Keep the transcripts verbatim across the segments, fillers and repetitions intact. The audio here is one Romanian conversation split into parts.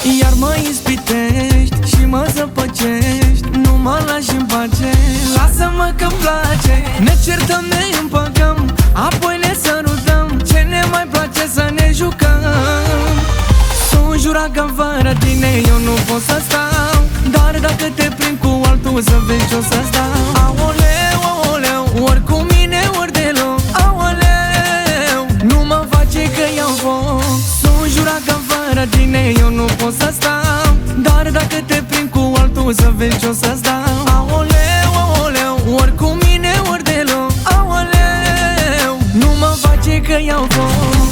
Iar mă ispitești și mă zăpăcești, nu mă lași în pace. Lasă-mă că-mi place. Ne certăm, ne împăcăm, apoi ne sărutăm. Ce ne mai place să ne jucăm. Sunt jurat că fără tine eu nu pot să stau, dar dacă te prind cu altul să vezi ce-o să-ți dau. Aoleu, aoleu, ori cu mine, ori deloc. Aoleu, nu mă face că iau foc. Sunt jurat că fără tine eu nu pot să stau, dar dacă te prind cu altul să vezi ce-o să-ți dau. Aoleu, aoleu, ori cu mine, ori deloc. Aoleu, nu mă face că iau foc.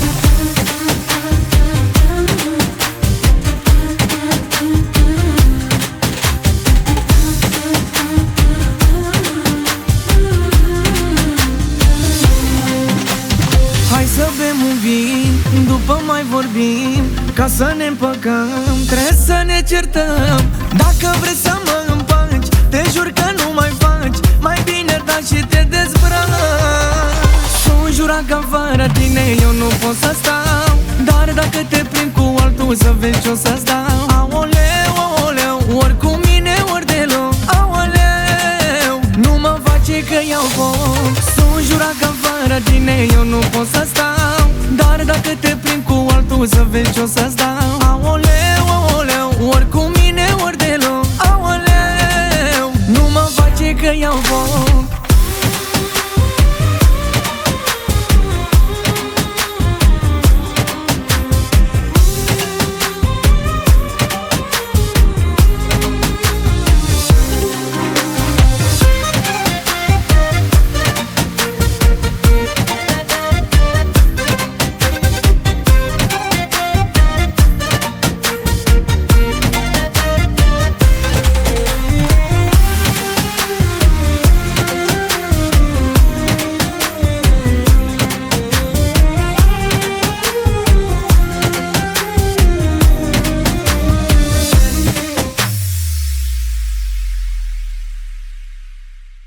Hai să bem un vin, după mai vorbim, ca să ne împăcăm, trebuie să ne certăm. Dacă vrei să mă împaci, te jur că nu mai faci, mai bine da și te dezbraci. Sunt jurat că fără tine eu nu pot să stau, dar dacă te prind cu altul să vezi ce-o să-ți dau. Aoleu, aoleu, ori cu mine, ori deloc. Aoleu, nu mă face că iau foc. Sunt jurat că fără tine eu nu pot să stau, dar dacă te prind cu altul să vezi ce-o să-ți dau. Aoleu, aoleu, ori cu mine, ori deloc. Aoleu, nu mă face că iau foc.